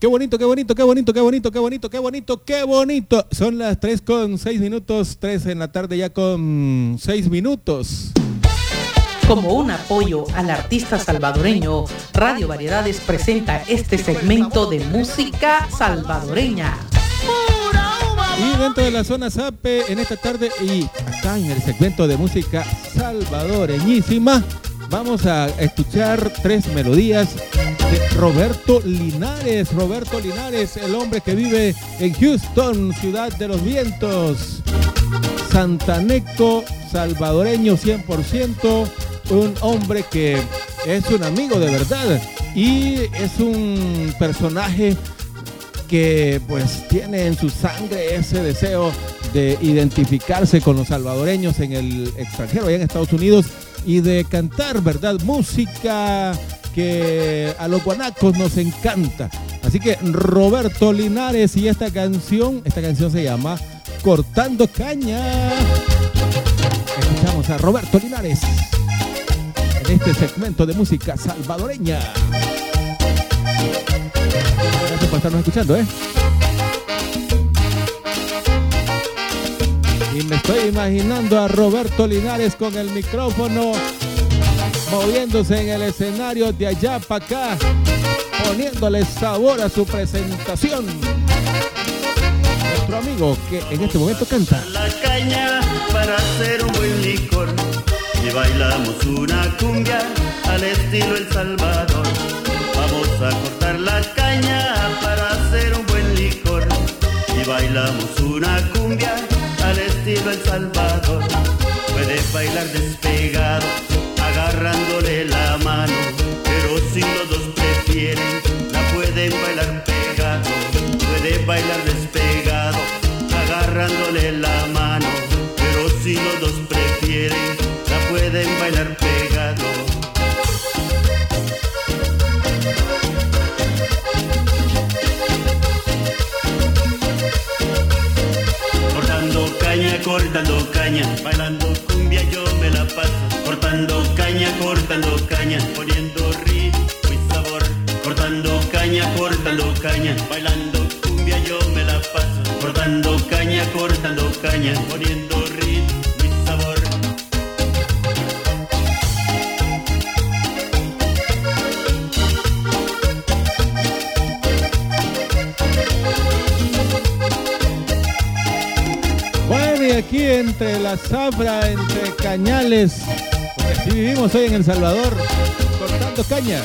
Qué bonito, qué bonito, qué bonito, qué bonito, qué bonito, qué bonito, qué bonito. Son las 3:06, 3 en la tarde ya con 6 minutos. Como un apoyo al artista salvadoreño, Radio Variedades presenta este segmento de música salvadoreña. Y dentro de la zona Zape, en esta tarde y acá en el segmento de música salvadoreñísima, vamos a escuchar 3 melodías de Roberto Linares. Roberto Linares, el hombre que vive en Houston, ciudad de los vientos. Santaneco, salvadoreño 100%, un hombre que es un amigo de verdad y es un personaje que pues tiene en su sangre ese deseo de identificarse con los salvadoreños en el extranjero, allá en Estados Unidos, y de cantar, ¿verdad? Música que a los guanacos nos encanta. Así que Roberto Linares y esta canción se llama Cortando Caña. Escuchamos a Roberto Linares en este segmento de música salvadoreña. Gracias por estarnos escuchando, Y me estoy imaginando a Roberto Linares con el micrófono moviéndose en el escenario de allá para acá, poniéndole sabor a su presentación. Nuestro amigo que en este momento canta. La caña para hacer un buen licor y bailamos una cumbia al estilo El Salvador. Vamos a cortar la caña para hacer un buen licor y bailamos una cumbia al estilo El Salvador. Puedes bailar despegado, agarrándole la mano, pero si los dos prefieren, la pueden bailar pegado. Puedes bailar despegado, agarrándole la mano, pero si los dos prefieren, la pueden bailar pegado. Cortando caña, bailando cumbia yo me la paso. Cortando caña, poniendo ritmo y sabor. Cortando caña, bailando cumbia yo me la paso. Cortando caña, poniendo ritmo y sabor. Bueno, y aquí entre la zafra, entre cañales, porque así vivimos hoy en El Salvador, cortando caña.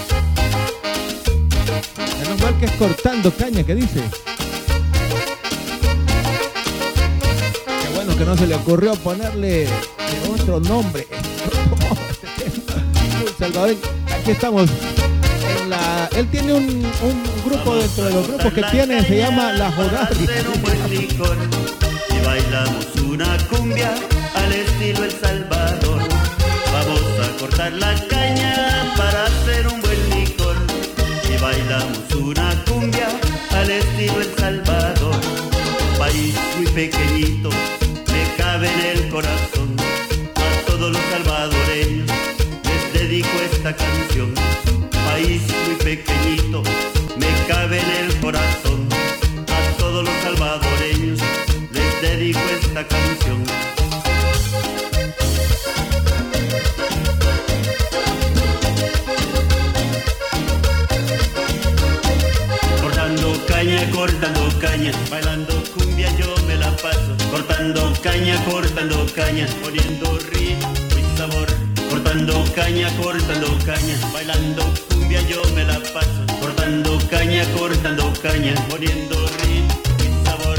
Menos mal que es cortando caña, ¿qué dice? Qué bueno que no se le ocurrió ponerle otro nombre. El Salvador, aquí estamos. Él tiene un grupo dentro de los grupos que tiene, se llama La Jodarria. Bailamos una cumbia al estilo El Salvador. Vamos a cortar la caña para hacer un buen licor. Y bailamos una cumbia al estilo El Salvador. País muy pequeñito, me cabe en el corazón. A todos los salvadoreños les dedico esta canción. País muy pequeñito, me cabe en el corazón. A todos los salvadoreños dedico esta canción. Cortando caña, bailando cumbia yo me la paso. Cortando caña, poniendo ritmo y sabor. Cortando caña, bailando cumbia yo me la paso. Cortando caña, poniendo ritmo y sabor.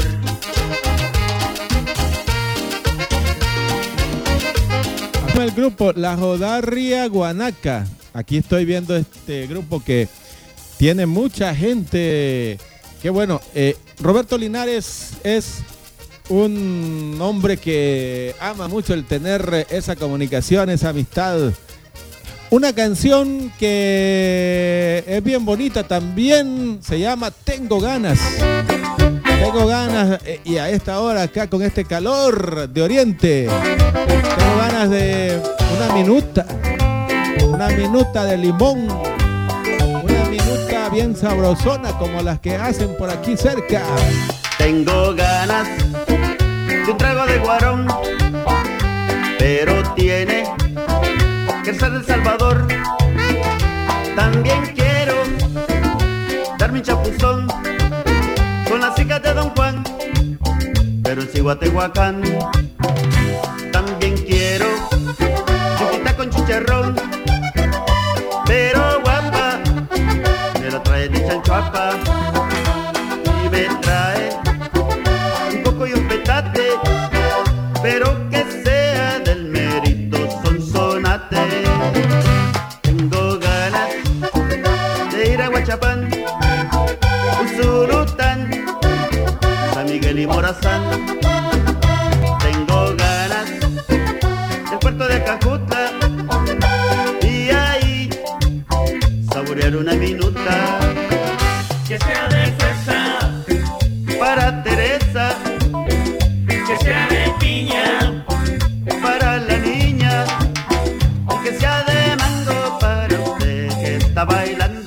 El grupo La Jodarria Guanaca. Aquí estoy viendo este grupo que tiene mucha gente. Qué bueno. Roberto Linares es un hombre que ama mucho el tener esa comunicación, esa amistad. Una canción que es bien bonita también, se llama Tengo Ganas. Tengo ganas, y a esta hora acá con este calor de Oriente, tengo ganas de una minuta de limón, una minuta bien sabrosona como las que hacen por aquí cerca. Tengo ganas de un trago de guarón, pero tiene que ser del Salvador. También quiero darme un chapuzón con las hijas de Don Juan, pero en Cihuatehuacán. También quiero chuquita con chicharrón, pero guapa, me la trae de Chanchuapa. Y me trae un coco y un petate, pero que sea del mérito Sonsonate. Tengo ganas de ir a Huachapán, Usulután, San Miguel y Morazán. Tengo ganas del puerto de Acajutla y ahí saborear una minuta. Que sea de fresa Para Teresa, que sea de piña, para la niña, que sea de mango para usted que está bailando.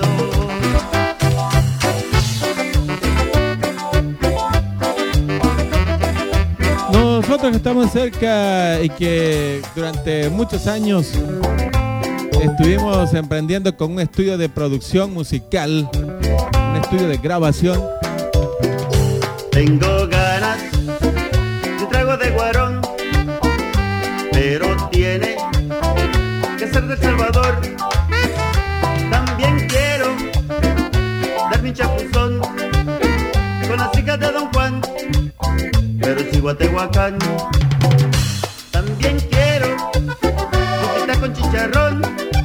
Nosotros que estamos cerca y que durante muchos años estuvimos emprendiendo con un estudio de producción musical, un estudio de grabación. Tengo ganas de un trago de guarón, pero tiene que ser del Salvador. También quiero darme un chapuzón con las hijas de Don Juan, pero en Cihuatehuacán. También quiero chuquita con chicharrón,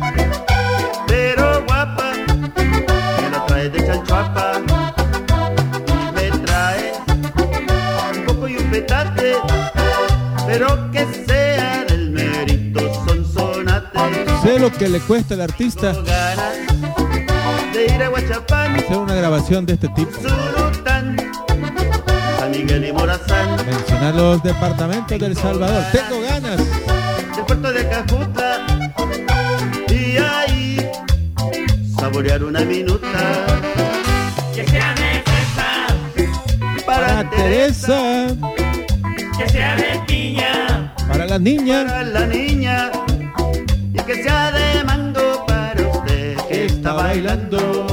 pero guapa, me la trae de Chanchuapa. Y me trae un coco y un petate, pero que sea del mérito Sonsonate. Sé lo que le cuesta al artista Tengo ganas de ir a Huachapán, hacer una grabación de este tipo. Zulután, San Miguel y Morazán. Mencionar los departamentos del Salvador. Tengo ganas. Del puerto de Acajutla y ahí saborear una minuta. que sea de fresa, Para Teresa, que sea de piña, para las niñas. para la niña, y que sea de mango para usted que está bailando.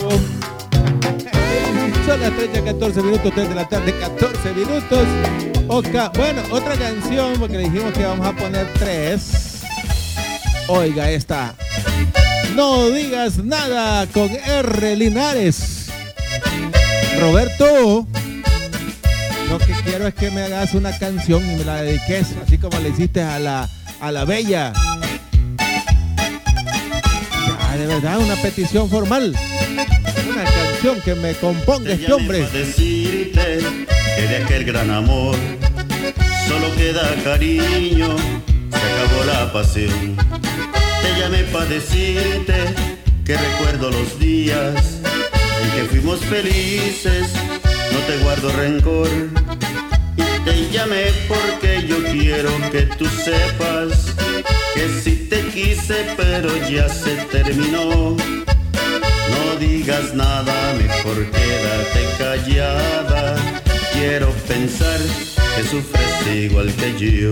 Son las 3:14 minutos, 3 de la tarde, 14 minutos. Oca, bueno, otra canción, porque le dijimos que vamos a poner 3. Oiga esta. No digas nada con R. Linares. Roberto, lo que quiero es que me hagas una canción y me la dediques, así como le hiciste a la bella. Ya, de verdad, una petición formal. Una canción que me componga este hombre. Para decirte que de aquel gran amor solo queda cariño, se acabó la pasión. Te llamé para decirte que recuerdo los días en que fuimos felices, no te guardo rencor. Y te llamé porque yo quiero que tú sepas que sí te quise, pero ya se terminó. No digas nada, mejor quédate callada. Quiero pensar que sufres igual que yo.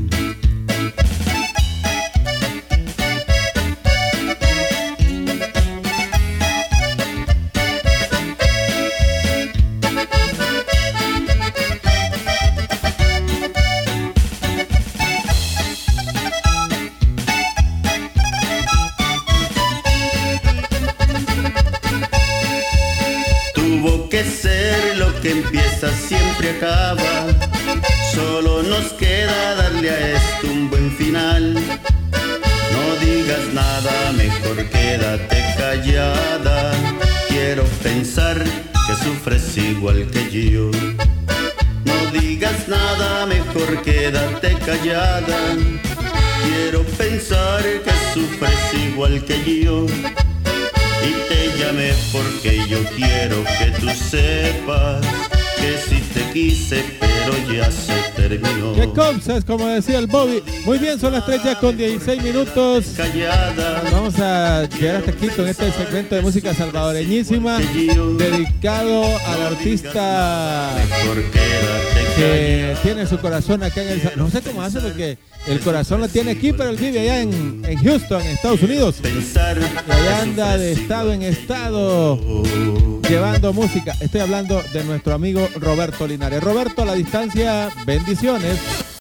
Empieza siempre acaba, solo nos queda darle a esto un buen final. No digas nada, mejor quédate callada. Quiero pensar que sufres igual que yo. No digas nada, mejor quédate callada. Quiero pensar que sufres igual que yo. Y te llamé porque yo quiero que tú sepas que si te quise, pero ya se terminó. ¡Qué cosas! Como decía el Bobby. Muy bien, son las 3 ya con 16 minutos. Callada, Vamos a llegar hasta aquí con este segmento de música salvadoreñísima dedicado al artista mejor quédate que callada. tiene su corazón acá en el... No sé cómo hace porque el corazón lo tiene aquí, pero él vive allá en Houston, en Estados Unidos. Pensar Y allá anda de estado en estado llevando música. Estoy hablando de nuestro amigo Roberto Linares. Roberto, a la distancia, bendiciones.